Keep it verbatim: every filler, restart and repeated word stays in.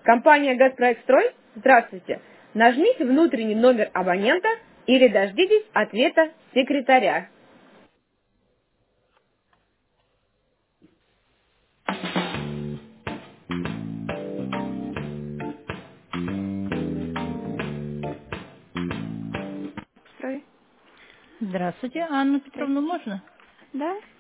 Компания «Газпроектстрой». Здравствуйте. Нажмите внутренний номер абонента или дождитесь ответа секретаря. Строй. Здравствуйте, Анну Петровну можно? Да?